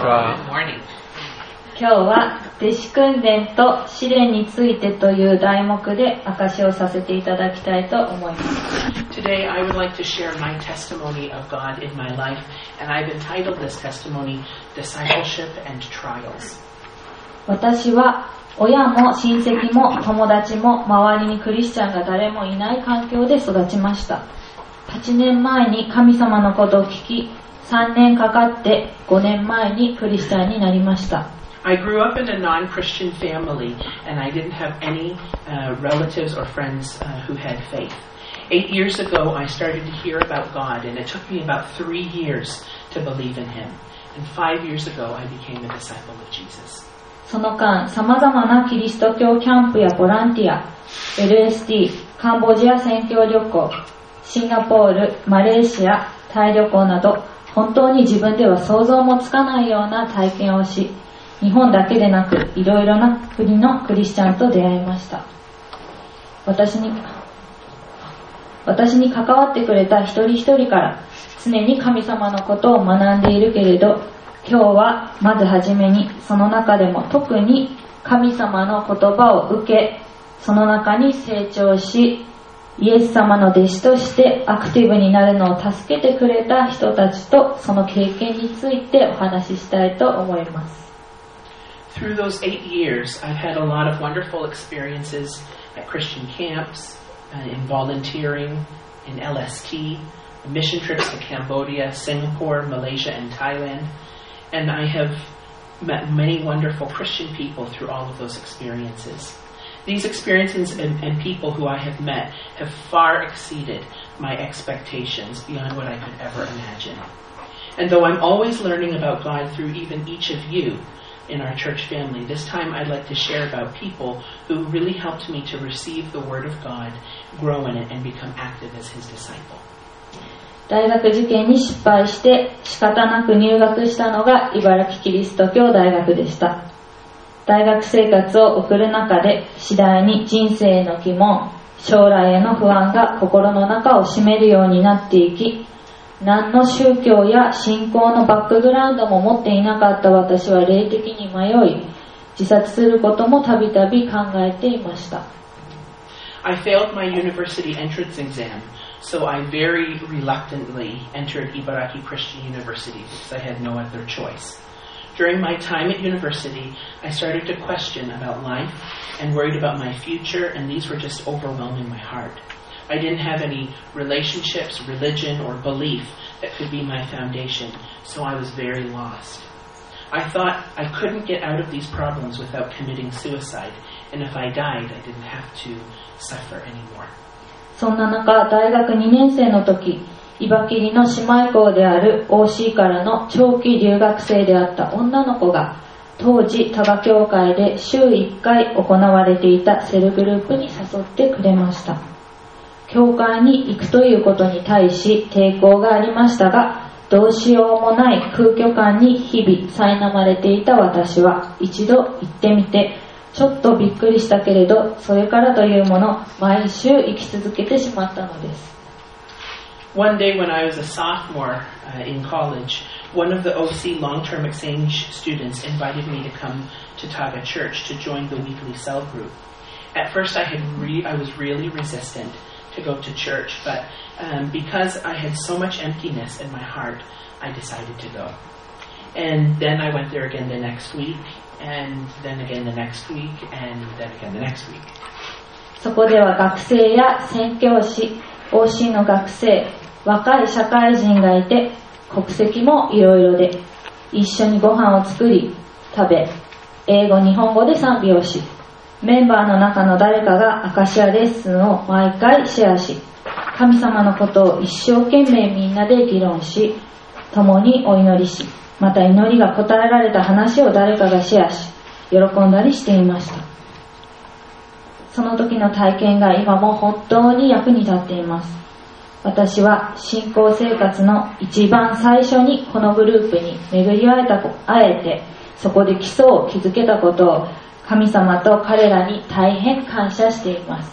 は。 今日は弟子訓練と試練についてという題目で証しをさせていただきたいと思います。 Today I would like to share my testimony of God in my life, and I've entitled this testimony Discipleship and Trials. 私は親も親戚も友達も周りにクリスチャンが誰もいない環境で育ちました。8年前に神様のことを聞き、3年かかって5年前にクリスチャンになりました。 I grew up in a non-Christian family, and I didn't have any relatives or friends who had faith. 8 years ago, I started to hear about God, and it took me about 3 years to believe in Him. And 5 years ago, I became a disciple of Jesus. その間、様々なキリスト教キャンプやボランティア、LSD、カンボジア宣教旅行、シンガポール、マレーシア、タイ旅行など、本当に自分では想像もつかないような体験をし、日本だけでなくいろいろな国のクリスチャンと出会いました。私に関わってくれた一人一人から常に神様のことを学んでいるけれど、今日はまずはじめにその中でも特に神様の言葉を受け、その中に成長し、イエス様の弟子としてアクティブになるのを助けてくれた人たちとその経験についてお話ししたいと思います。 Through those 8 years, I've had a lot of wonderful experiences at Christian camps, in volunteering, in LST, mission trips to Cambodia, Singapore, Malaysia, and Thailand. And I have met many wonderful Christian people through all of those experiences. These experiences and people who I have met have far exceeded my expectations beyond what I could ever imagine. And though I'm always learning about God through even each of you in our church family, this time I'd like to share about people who really helped me to receive the Word of God, grow in it, and become active as His disciple. 大学受験に失敗して仕方なく入学したのが茨城キリスト教大学でした。大学生活を送る中で次第に人生への疑問、将来への不安が心の中を占めるようになっていき、何の宗教や信仰のバックグラウンドも持っていなかった私は霊的に迷い、自殺することもたびたび考えていました。 I failed my university entrance exam, so I very reluctantly entered Ibaraki Christian University because I had no other choice. During my time at university, I started to question about life and worried about my future, and these were just overwhelming my heart. I didn't have any relationships, religion, or belief that could be my foundation, so I was very lost. I thought I couldn't get out of these problems without committing suicide, and if I died, I didn't have to suffer anymore. そんな中、大学2年生の時、岩切の姉妹校である OC からの長期留学生であった女の子が、当時多賀教会で週1回行われていたセルグループに誘ってくれました。教会に行くということに対し抵抗がありましたが、どうしようもない空虚感に日々苛まれていた私は一度行ってみて、ちょっとびっくりしたけれど、それからというもの毎週生き続けてしまったのです。 One day when I was a sophomore in college, one of the OC long-term exchange students invited me to come to Taga Church to join the weekly cell group. At first I was really resistant to go to church, but because I had so much emptiness in my heart, I decided to go. And then I went there again the next week, and then again the next week, and then again the next week. そこでは学生や宣教師、OC の学生、若い社会人がいて、国籍もいろいろで、一緒にご飯を作り、食べ、英語、日本語で賛美をし、メンバーの中の誰かがアカシアレッスンを毎回シェアし、神様のことを一生懸命みんなで議論し、共にお祈りし、また祈りが答えられた話を誰かがシェアし、喜んだりしていました。その時の体験が今も本当に役に立っています。私は信仰生活の一番最初にこのグループに巡り会えて、そこで基礎を築けたことを神様と彼らに大変感謝しています。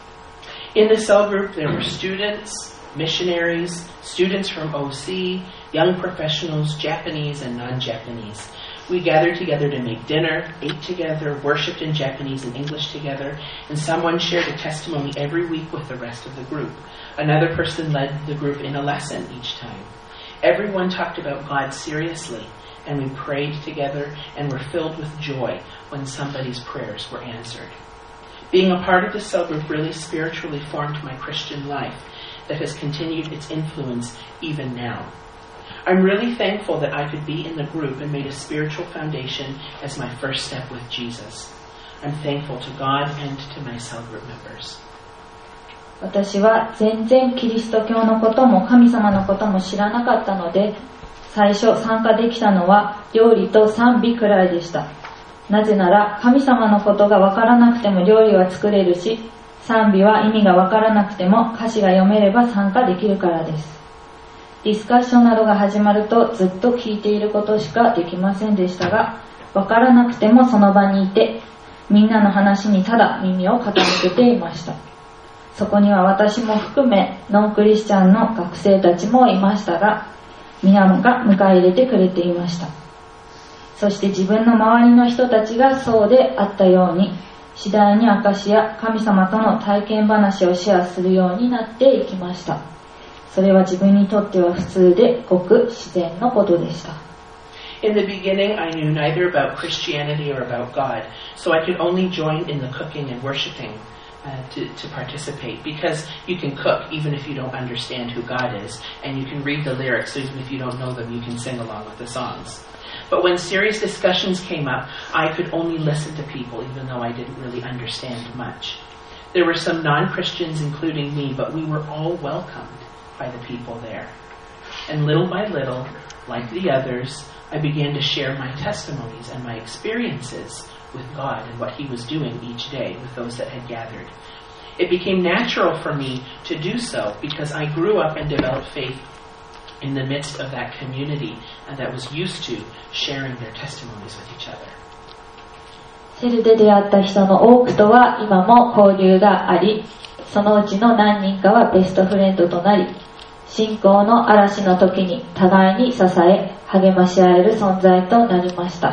In the cell group, there were students, missionaries, students from OC, young professionals, Japanese and non-Japanese. We gathered together to make dinner, ate together, worshipped in Japanese and English together, and someone shared a testimony every week with the rest of the group. Another person led the group in a lesson each time. Everyone talked about God seriously, and we prayed together and were filled with joy when somebody's prayers were answered. Being a part of the cell group really spiritually formed my Christian life that has continued its influence even now. I'm really thankful that I could be in the group and made a spiritual foundation as my first step with Jesus. I'm thankful to God and to my cell group members. 私は全然キリスト教のことも神様のことも知らなかったので、最初参加できたのは料理と賛美くらいでした。なぜなら神様のことがわからなくても料理は作れるし、賛美は意味がわからなくても歌詞が読めれば参加できるからです。ディスカッションなどが始まるとずっと聞いていることしかできませんでしたが、わからなくてもその場にいて、みんなの話にただ耳を傾けていました。そこには私も含めノンクリスチャンの学生たちもいましたが、皆が迎え入れてくれていました。そして自分の周りの人たちがそうであったように、次第に証や神様との体験話をシェアするようになっていきました。それは自分にとっては普通でごく自然のことでした。 In the beginning, I knew neither about Christianity or about God, so I could only join in the cooking and worshiping to participate, because you can cook even if you don't understand who God is, and you can read the lyrics, so even if you don't know them, you can sing along with the songs. But when serious discussions came up, I could only listen to people, even though I didn't really understand much. There were some non-Christians, including me, but we were all welcomed by the people there. And little by little, like the others, I began to share my testimonies and my experiences with God and what He was doing each day with those that had gathered. It became natural for me to do so because I grew up and developed faith in the midst of that community and that was used to sharing their testimonies with each other. セルで出会った人の多くとは今も交流があり、そのうちの何人かはベストフレンドとなり、信仰の嵐の時に互いに支え、励まし合える存在となりました。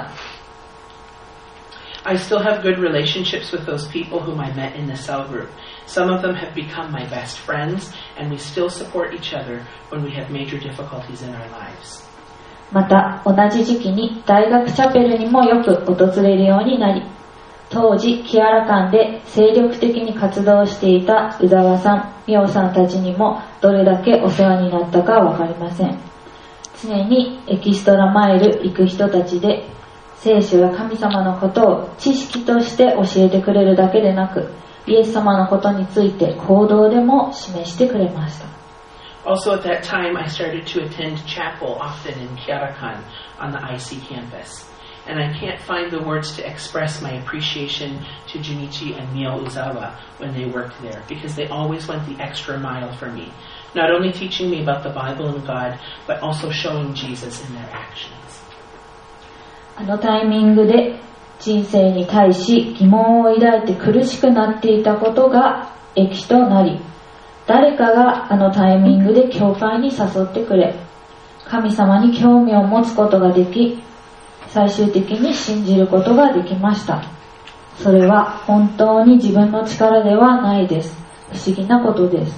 I still have good relationships with those people whom I met in the cell group. Some of them have become my best friends, and we still support each other when we have major difficulties in our lives. また、同じ時期に大学チャペルにもよく訪れるようになり、当時、キアラ館で精力的に活動していた宇沢さん、ミオさんたちにもどれだけお世話になったかわかりません。常にエキストラマイル行く人たちで、聖書や神様のことを知識として教えてくれるだけでなく、イエス様のことについて行動でも示してくれました。 Also at that time, I started to attend chapel often in Kiarakan on the IC campus. And I can't find the words to express my appreciation to Junichi and Mio Uzawa when they worked there, because they always went the extra mile for me, not only teaching me about the Bible and God, but also showing Jesus in their actions. あのタイミングで人生に対し疑問を抱いて苦しくなっていたことが益となり、誰かがあのタイミングで教会に誘ってくれ、神様に興味を持つことができ、最終的に信じることができました。それは本当に自分の力ではないです。不思議なことです。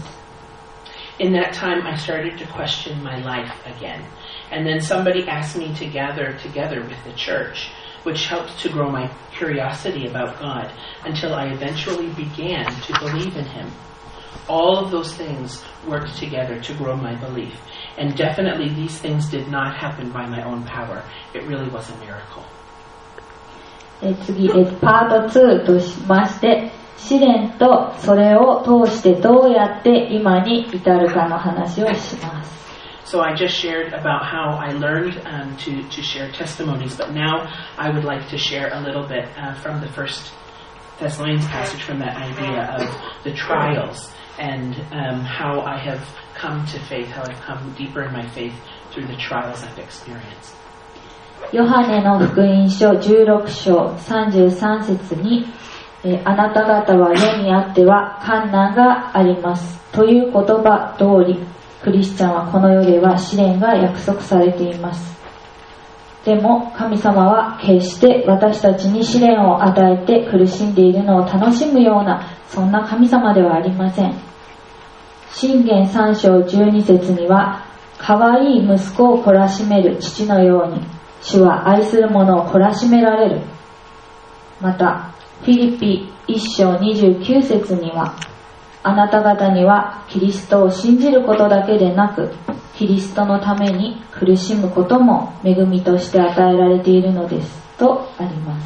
In that time, I started to question my life again. And then somebody asked me to gather together with the church, which helped to grow my curiosity about God until I eventually began to believe in Him. All of those things worked together to grow my belief. And definitely these things did not happen by my own power. It really was a miracle. 次、パート2としまして、試練とそれを通してどうやって今に至るかの話をします。 So I just shared about how I learned to share testimonies, but now I would like to share a little bit from the first Thessalonians passage, from that idea of the trials and how I have come to faith, how I've come deeper in my faith through the trials I've experienced. ヨハネの福音書16章33節に、あなた方は世にあっては困難がありますという言葉通り、 クリスチャンはこの世では試練が約束されています。でも神様は決して私たちに試練を与えて苦しんでいるのを楽しむようなそんな神様ではありません。箴言3章12節には、可愛い息子を懲らしめる父のように主は愛する者を懲らしめられる。またフィリピ1章29節には、あなた方にはキリストを信じることだけでなく、キリストのために苦しむことも恵みとして与えられているのですとあります。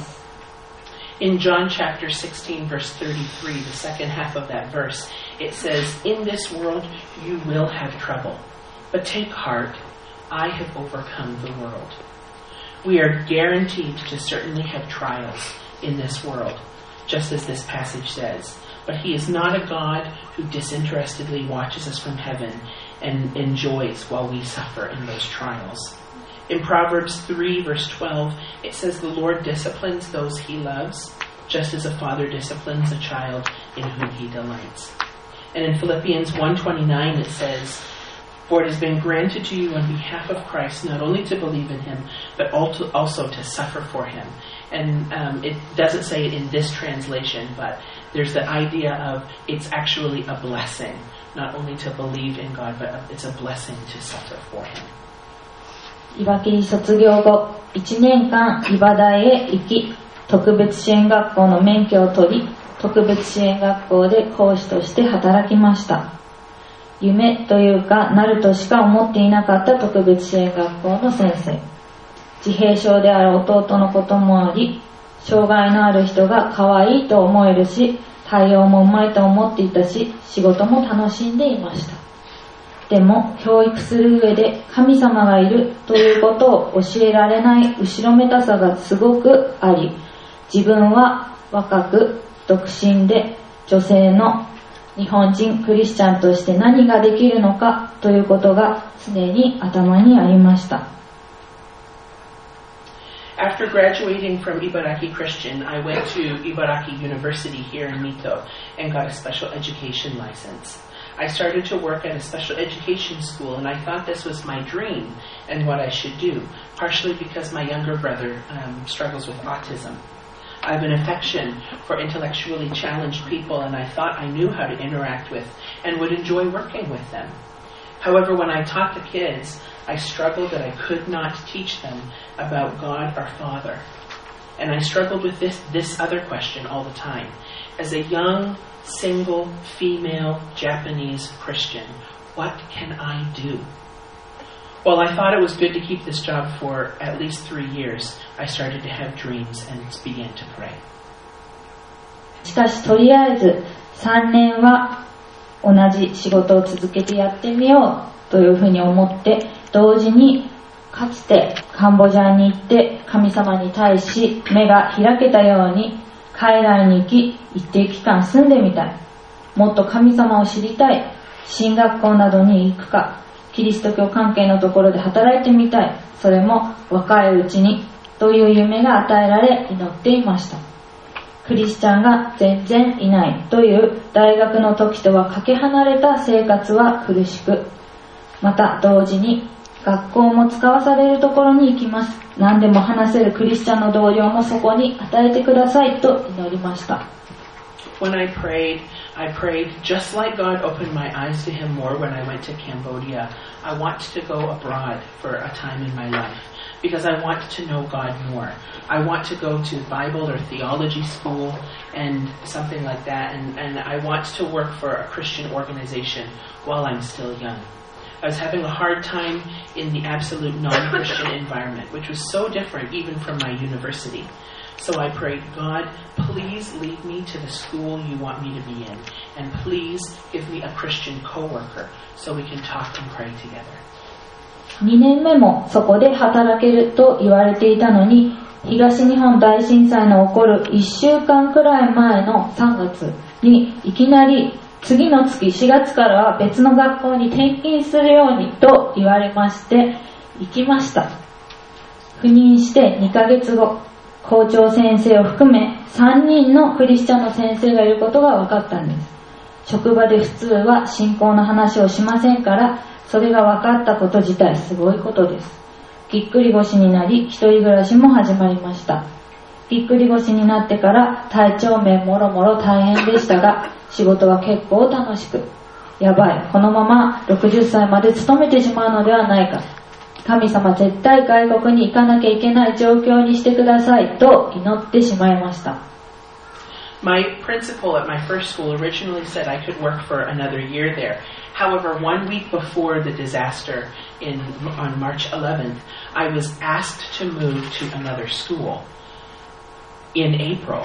In John chapter 16 verse 33, the second half of that verse, it says, "In this world you will have trouble, but take heart, I have overcome the world." We are guaranteed to certainly have trials in this world, just as this passage says. But he is not a God who disinterestedly watches us from heaven and enjoys while we suffer in those trials. In Proverbs 3 verse 12, it says the Lord disciplines those he loves, just as a father disciplines a child in whom he delights. And in Philippians 1:29 it says, "For it has been granted to you on behalf of Christ not only to believe in him, but also to suffer for him." And it doesn't say it in this translation, but there's the idea of it's actually a blessing, not only to believe in God, but it's a blessing to suffer for him. いわきり卒業後、1年間イバダへ行き、特別支援学校の免許を取り、特別支援学校で講師として働きました。夢というかなるとしか思っていなかった特別支援学校の先生。自閉症である弟のこともあり、障害のある人が可愛いと思えるし、対応もうまいと思っていたし、仕事も楽しんでいました。でも教育する上で神様がいるということを教えられない後ろめたさがすごくあり、自分は若く独身で女性の日本人クリスチャンとして何ができるのかということが常に頭にありました。 After graduating from Ibaraki Christian, I went to Ibaraki University here in Mito and got a special education license. I started to work at a special education school, and I thought this was my dream and what I should do, partially because my younger brother struggles with autism. I have an affection for intellectually challenged people, and I thought I knew how to interact with and would enjoy working with them. However, when I taught the kids, I struggled that I could not teach them about God our Father. And I struggled with this other question all the time. As a young, single, female, Japanese Christian, what can I do? Well, I thought it was good to keep this job for at least 3 years. I started to have dreams and began to pray. しかし、とりあえず3年は同じ仕事を続けてやってみようというふうに思って、同時にかつてカンボジアに行って神様に対し目が開けたように海外に行き、一定期間住んでみたい、もっと神様を知りたい、進学校などに行くか、キリスト教関係のところで働いてみたい、それも若いうちにという夢が与えられ祈っていました。クリスチャンが全然いないという大学の時とはかけ離れた生活は苦しく、また同時に学校も使わされるところに行きます。何でも話せるクリスチャンの同僚もそこに与えてくださいと祈りました。 When I prayed just like God opened my eyes to him more when I went to Cambodia. I want to go abroad for a time in my life because I want to know God more. I want to go to Bible or theology school and something like that, and I want to work for a Christian organization while I'm still young. I was having a hard time in the absolute non-Christian environment, which was so different even from my university. So I prayed, God, please lead me to the school you want me to be in, and please give me a Christian co-worker so we can talk and pray together. 2年目もそこで働けると言われていたのに、東日本大震災の起こる1週間くらい前の3月にいきなり次の月4月からは別の学校に転勤するようにと言われまして行きました。赴任して2ヶ月後、校長先生を含め3人のクリスチャンの先生がいることが分かったんです。職場で普通は信仰の話をしませんから、 それが分かったこと自体すごいことです。ぎっくり腰になり、一人暮らしも始まりました。ぎっくり腰になってから体調面もろもろ大変でしたが、仕事は結構楽しく、やばい、このまま60歳まで勤めてしまうのではないか。神様絶対外国に行かなきゃいけない状況にしてくださいと祈ってしまいました。 My principal at my first school originally said I could work for another year there. However, 1 week before the disaster on March 11th, I was asked to move to another school in April.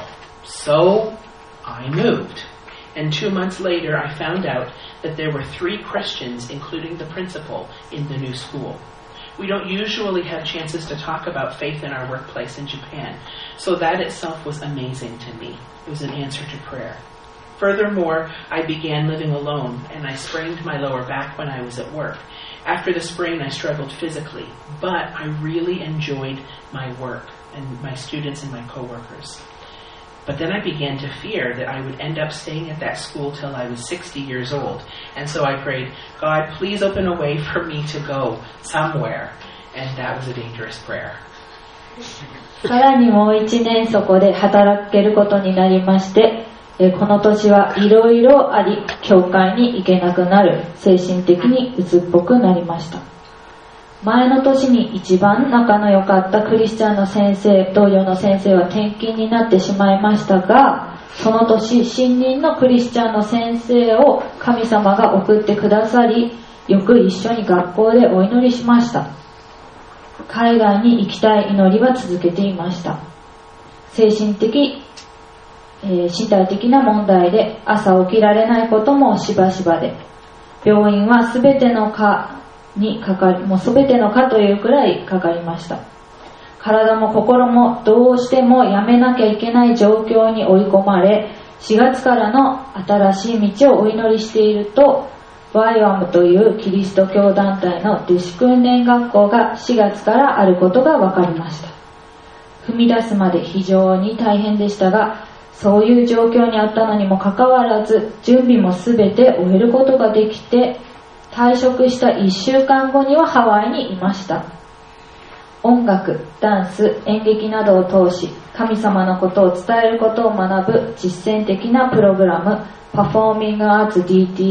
So I moved. And 2 months later, I found out that there were 3 Christians, including the principal, in the new school. We don't usually have chances to talk about faith in our workplace in Japan, so that itself was amazing to me. It was an answer to prayer. Furthermore, I began living alone, and I sprained my lower back when I was at work. After the sprain, I struggled physically, but I really enjoyed my work and my students and my coworkers. But then I began to fear that I would end up staying at that school till I was 60 years old. And so I prayed, God, please open a way for me to go somewhere. And that was a dangerous prayer. さらにもう1年そこで働けることになりまして、この年はいろいろあり、教会に行けなくなる、精神的に鬱っぽくなりました。前の年に一番仲の良かったクリスチャンの先生、同僚の先生は転勤になってしまいましたが、その年新任のクリスチャンの先生を神様が送ってくださり、よく一緒に学校でお祈りしました。海外に行きたい祈りは続けていました。精神的、身体的な問題で朝起きられないこともしばしばで、病院は全ての科もう全ての科というくらいかかりました。体も心もどうしてもやめなきゃいけない状況に追い込まれ、4月からの新しい道をお祈りしていると、YWAM というキリスト教団体の弟子訓練学校が4月からあることが分かりました。踏み出すまで非常に大変でしたが、そういう状況にあったのにもかかわらず、準備もすべて終えることができて、退職した1週間後にはハワイにいました。音楽、ダンス、演劇などを通し、神様のことを伝えることを学ぶ実践的なプログラム、パフォーミングアーツ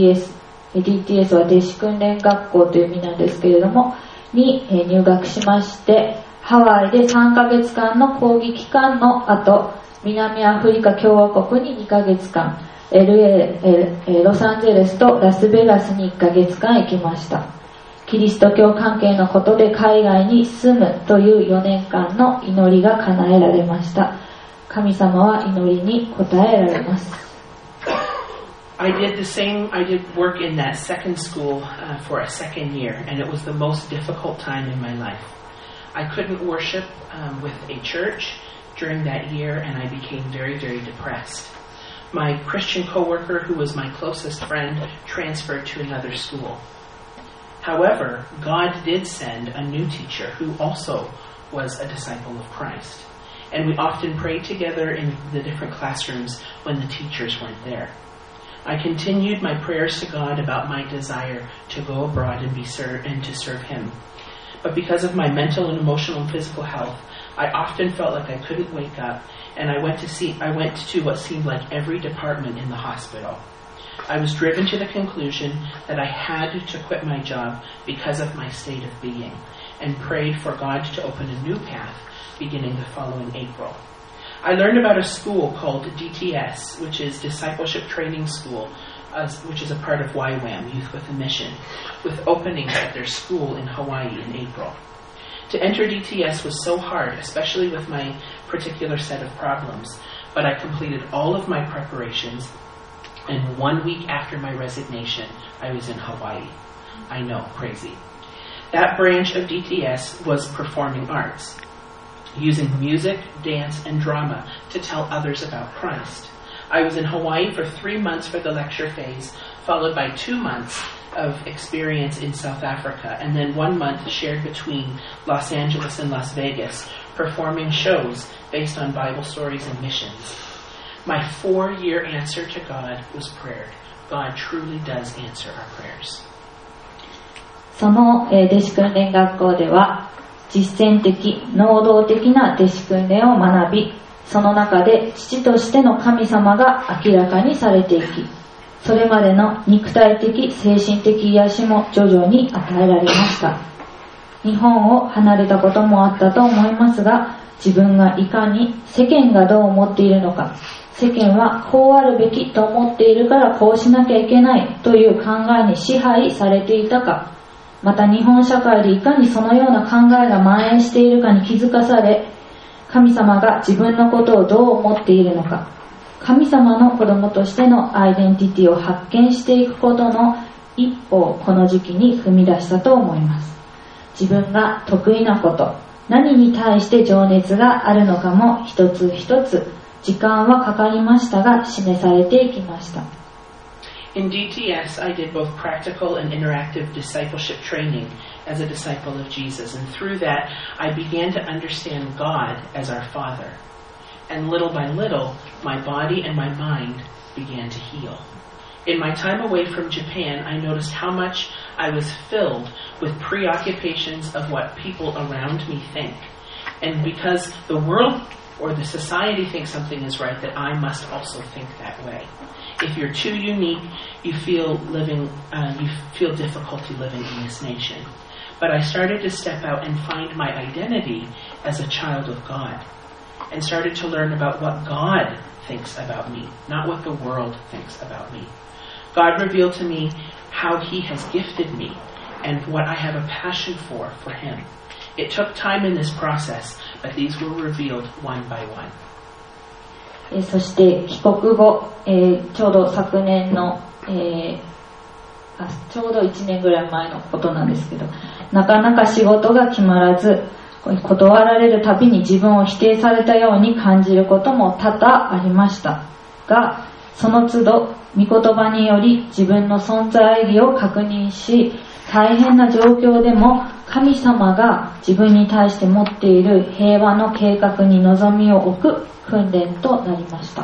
DTS。DTS は弟子訓練学校という意味なんですけれども、に入学しまして、ハワイで3ヶ月間の講義期間の後、南アフリカ共和国に2ヶ月間、ロサンゼルスとラスベガスに1ヶ月間行きました。キリスト教関係のことで海外に住むという4年間の祈りが叶えられました。神様は祈りに応えられます。 I did work in that second school for a second year, and it was the most difficult time in my life. I couldn't worship with a church during that year, and I became very, very depressed. My Christian coworker, who was my closest friend, transferred to another school. However, God did send a new teacher who also was a disciple of Christ. And we often prayed together in the different classrooms when the teachers weren't there. I continued my prayers to God about my desire to go abroad and to serve Him. But because of my mental and emotional and physical health, I often felt like I couldn't wake up, and I went to what seemed like every department in the hospital. I was driven to the conclusion that I had to quit my job because of my state of being, and prayed for God to open a new path beginning the following April. I learned about a school called DTS, which is Discipleship Training School, which is a part of YWAM, Youth with a Mission, with openings at their school in Hawaii in April. To enter DTS was so hard, especially with my particular set of problems, but I completed all of my preparations, and 1 week after my resignation, I was in Hawaii. I know, crazy. That branch of DTS was performing arts, using music, dance, and drama to tell others about Christ. I was in Hawaii for 3 months for the lecture phase, followed by 2 months of experience in South Africa, and then 1 month shared between Los Angeles and Las Vegas, performing shows based on Bible stories and missions. My 4-year answer to God was prayer. God truly does answer our prayers. その弟子訓練学校では実践的、能動的な弟子訓練を学び、その中で父としての神様が明らかにされていき、それまでの肉体的、精神的癒しも徐々に与えられました。日本を離れたこともあったと思いますが、自分がいかに世間がどう思っているのか、世間はこうあるべきと思っているからこうしなきゃいけないという考えに支配されていたか、また日本社会でいかにそのような考えが蔓延しているかに気づかされ、神様が自分のことをどう思っているのか、神様の子供としてのアイデンティティを発見していくことの一歩をこの時期に踏み出したと思います。自分が得意なこと、何に対して情熱があるのかも一つ一つ時間はかかりましたが示されていきました。 In DTS, I did both practical and interactive discipleship training as a disciple of Jesus, and through that, I began to understand God as our Father. And little by little, my body and my mind began to heal. In my time away from Japan, I noticed how much I was filled with preoccupations of what people around me think. And because the world or the society thinks something is right, that I must also think that way. If you're too unique, you feel difficulty living in this nation. But I started to step out and find my identity as a child of God, and started to learn about what God thinks about me, not what the world thinks about me. God revealed to me how He has gifted me and what I have a passion for Him. It took time in this process, but these were revealed one by one. そして帰国後、ちょうど昨年の、ちょうど1年ぐらい前のことなんですけど、なかなか仕事が決まらず、断られるたびに自分を否定されたように感じることも多々ありましたが、その都度御言葉により自分の存在意義を確認し、大変な状況でも神様が自分に対して持っている平和の計画に望みを置く訓練となりました。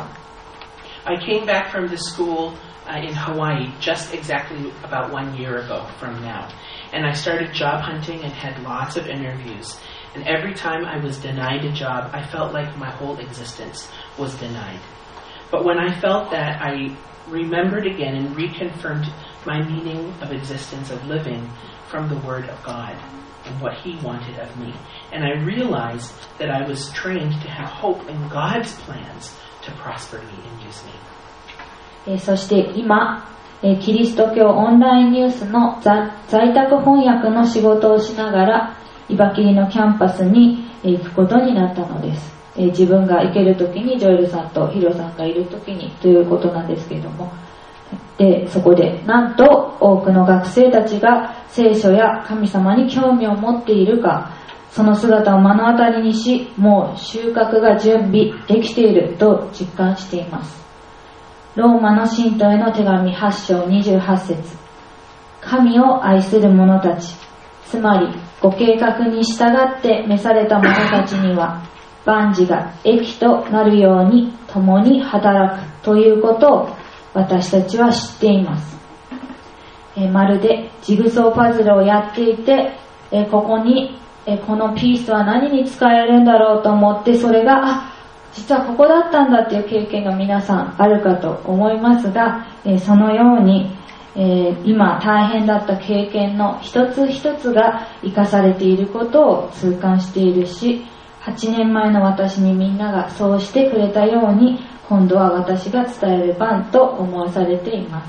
I came back from the school in Hawaii just exactly about 1 year ago from now, and I started job hunting and had lots of interviews. And every time I was denied a job, I felt like my whole existence was denied. But when I felt that, I remembered again and reconfirmed my meaning of existence, of living from the Word of God and what He wanted of me. And I realized that I was trained to have hope in God's plans to prosper me and use me. そして今、キリスト教オンラインニュースの在宅翻訳の仕事をしながら、岩切のキャンパスに行くことになったのです。自分が行けるときにジョエルさんとヒロさんがいるときにということなんですけれども、でそこでなんと多くの学生たちが聖書や神様に興味を持っているか、その姿を目の当たりにし、もう収穫が準備できていると実感しています。ローマの信徒への手紙8章28節、神を愛する者たち、つまりご計画に従って召された者たちには万事が益となるように共に働くということを私たちは知っています。まるでジグソーパズルをやっていて、ここにこのピースは何に使えるんだろうと思って、それが実はここだったんだっていう経験が皆さんあるかと思いますが、そのように今大変だった経験の一つ一つが生かされていることを痛感しているし、8年前の私にみんながそうしてくれたように、今度は私が伝える番と思わされています。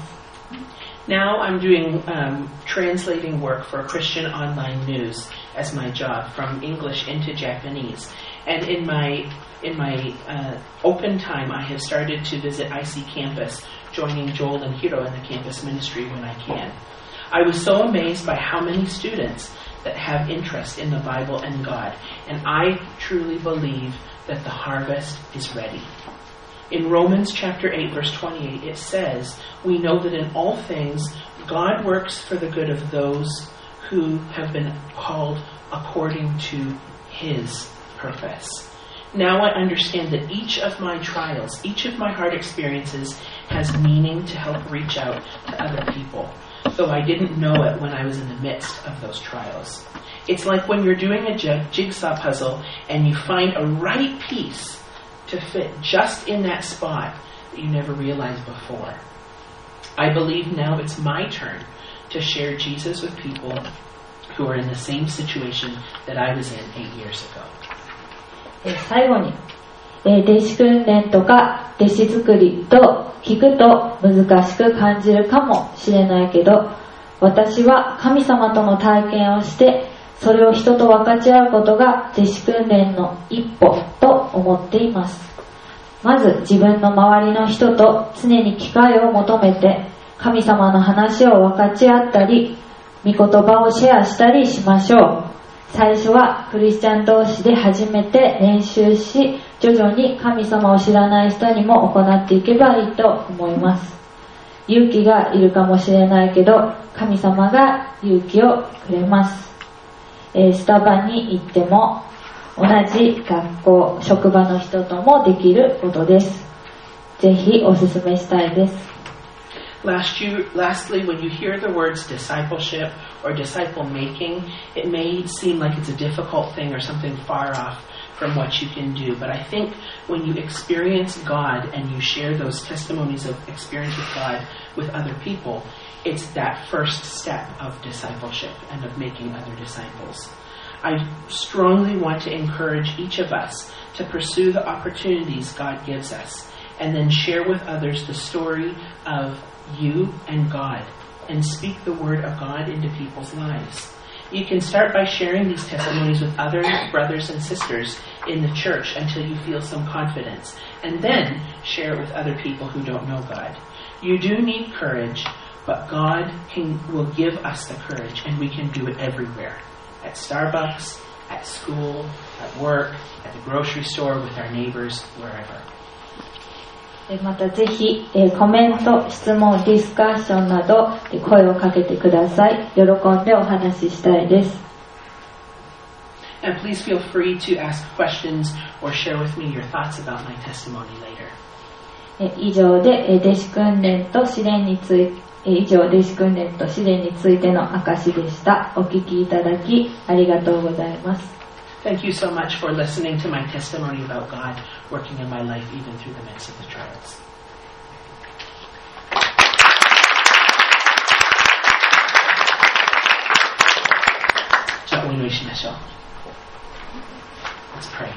Now I'm doing translating work for Christian online news as my job from English into Japanese. And in my open time, I have started to visit IC Campus, joining Joel and Hiro in the campus ministry when I can. I was so amazed by how many students that have interest in the Bible and God, and I truly believe that the harvest is ready. In Romans chapter 8, verse 28, it says, we know that in all things God works for the good of those who have been called according to His purpose. Now I understand that each of my trials, each of my hard experiences has meaning to help reach out to other people. though I didn't know it when I was in the midst of those trials. It's like when you're doing a jigsaw puzzle and you find a right piece to fit just in that spot that you never realized before. I believe now it's my turn to share Jesus with people who are in the same situation that I was in 8 years ago. 最後に、弟子訓練とか弟子作りと聞くと難しく感じるかもしれないけど、私は神様との体験をしてそれを人と分かち合うことが弟子訓練の一歩と思っています。まず自分の周りの人と常に機会を求めて神様の話を分かち合ったり、御言葉をシェアしたりしましょう。最初はクリスチャン同士で初めて練習し、徐々に神様を知らない人にも行っていけばいいと思います。勇気がいるかもしれないけど、神様が勇気をくれます。スタバに行っても同じ学校、職場の人ともできることです。ぜひお勧めしたいです。 Lastly, when you hear the words discipleship or disciple making, it may seem like it's a difficult thing or something far off from what you can do. But I think when you experience God and you share those testimonies of experience with God with other people, it's that first step of discipleship and of making other disciples. I strongly want to encourage each of us to pursue the opportunities God gives us and then share with others the story of you and God and speak the word of God into people's lives. You can start by sharing these testimonies with other brothers and sisters in the church until you feel some confidence, and then share it with other people who don't know God. You do need courage, but God will give us the courage, and we can do it everywhere. At Starbucks, at school, at work, at the grocery store, with our neighbors, wherever. またぜひコメント、質問、ディスカッションなど声をかけてください。喜んでお話ししたいです。 And please feel free to ask questions or share with me your thoughts about my testimony later. 以上で弟子訓練と試練についての証でした。お聞きいただきありがとうございます。 Thank you so much for listening to my testimony about God working in my life even through the midst of the trials. Let's pray.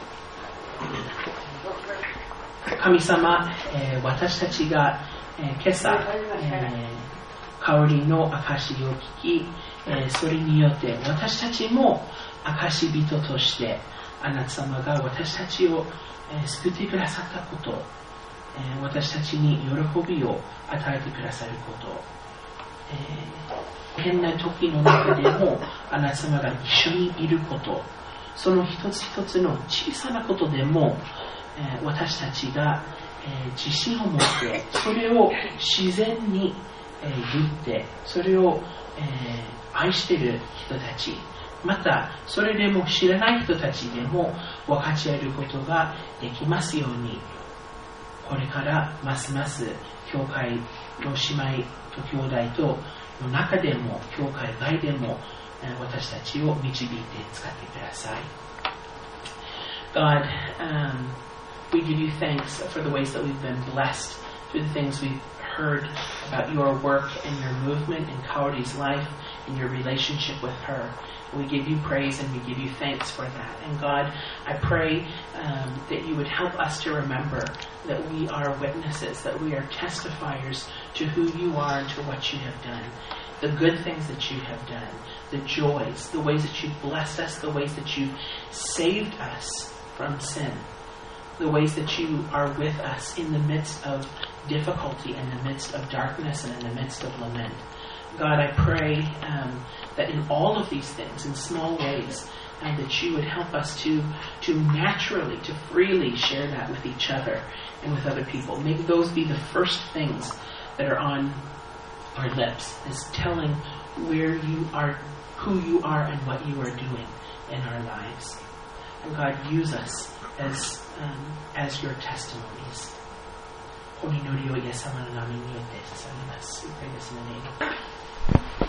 神様、私たちが、今朝、香りの証を聞き、それによって私たちも証人としてあなた様が私たちを救ってくださったこと、私たちに喜びを与えてくださること、変な時の中でもあなた様が一緒にいること、その一つ一つの小さなことでも私たちが自信を持ってそれを自然に言ってそれを愛している人たち、またそれでも知らない人たちでも分かち合えることができますように、これからますます教会の姉妹と兄弟との中でも教会外でも私たちを導いて使ってください。God, we give you thanks for the ways that we've been blessed through the things we've heard about your work and your movement in Kaori's life and your relationship with her. We give you praise and we give you thanks for that. And God, I pray that you would help us to remember that we are witnesses, that we are testifiers to who you are and to what you have done. The good things that you have done, the joys, the ways that you've blessed us, the ways that you've saved us from sin, the ways that you are with us in the midst of difficulty, in the midst of darkness, and in the midst of lament. God, I pray that in all of these things, in small ways, that you would help us to naturally, to freely share that with each other and with other people. Maybe those be the first things that are on our lips, is telling where you are, who you are, and what you are doing in our lives. And God, use us as your testimonies. お祈りをイエス様の名前によって捧げます。We pray this in the name of